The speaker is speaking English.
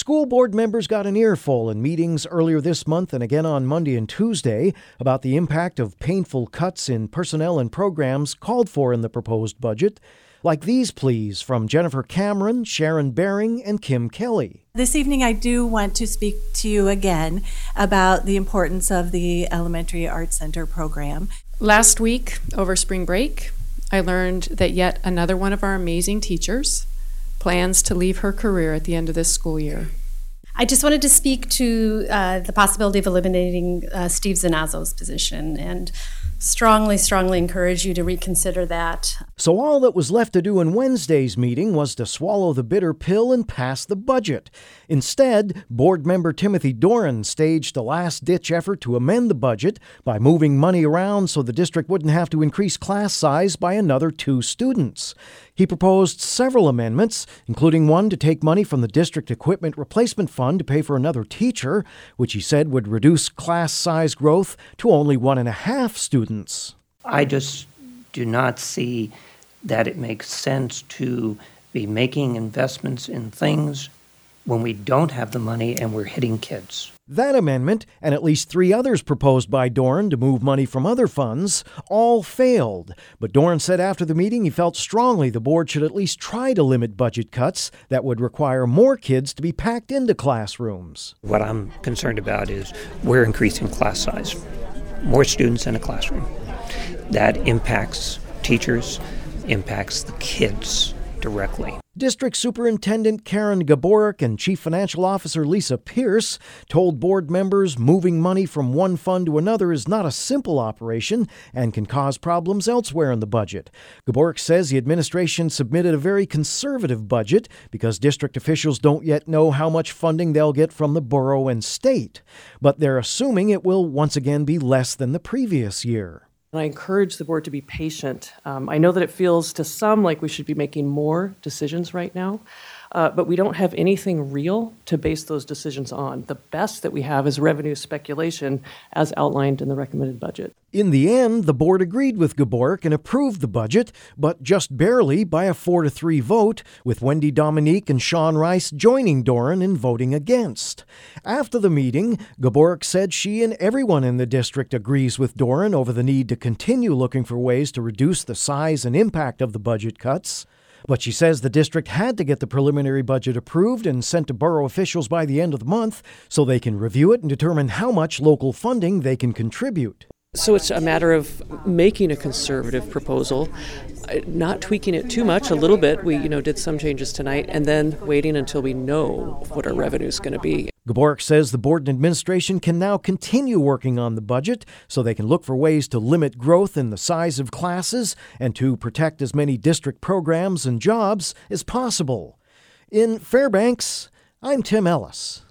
School board members got an earful in meetings earlier this month and again on Monday and Tuesday about the impact of painful cuts in personnel and programs called for in the proposed budget. Like these pleas from Jennifer Cameron, Sharon Bering, and Kim Kelly. This evening I do want to speak to you again about the importance of the Elementary Arts Center program. Last week, over spring break, I learned that yet another one of our amazing teachers plans to leave her career at the end of this school year. I just wanted to speak to the possibility of eliminating Steve Zanazzo's position and strongly encourage you to reconsider that. So all that was left to do in Wednesday's meeting was to swallow the bitter pill and pass the budget. Instead, board member Timothy Doran staged a last-ditch effort to amend the budget by moving money around so the district wouldn't have to increase class size by another 2 students. He proposed several amendments, including one to take money from the district equipment replacement fund to pay for another teacher, which he said would reduce class size growth to only 1.5 students. I just do not see that it makes sense to be making investments in things when we don't have the money and we're hitting kids. That amendment, and at least 3 others proposed by Doran to move money from other funds, all failed. But Doran said after the meeting he felt strongly the board should at least try to limit budget cuts that would require more kids to be packed into classrooms. What I'm concerned about is we're increasing class size. More students in a classroom. That impacts teachers, impacts the kids directly. District Superintendent Karen Gaborik and Chief Financial Officer Lisa Pierce told board members moving money from one fund to another is not a simple operation and can cause problems elsewhere in the budget. Gaborik says the administration submitted a very conservative budget because district officials don't yet know how much funding they'll get from the borough and state. But they're assuming it will once again be less than the previous year. And I encourage the board to be patient. I know that it feels to some like we should be making more decisions right now, but we don't have anything real to base those decisions on. The best that we have is revenue speculation as outlined in the recommended budget. In the end, the board agreed with Gaborik and approved the budget, but just barely by a 4-3 vote, with Wendy Dominique and Sean Rice joining Doran in voting against. After the meeting, Gaborik said she and everyone in the district agrees with Doran over the need to continue looking for ways to reduce the size and impact of the budget cuts. But she says the district had to get the preliminary budget approved and sent to borough officials by the end of the month so they can review it and determine how much local funding they can contribute. So it's a matter of making a conservative proposal, not tweaking it too much, a little bit. We, did some changes tonight, and then waiting until we know what our revenue is going to be. Gaborik says the board and administration can now continue working on the budget so they can look for ways to limit growth in the size of classes and to protect as many district programs and jobs as possible. In Fairbanks, I'm Tim Ellis.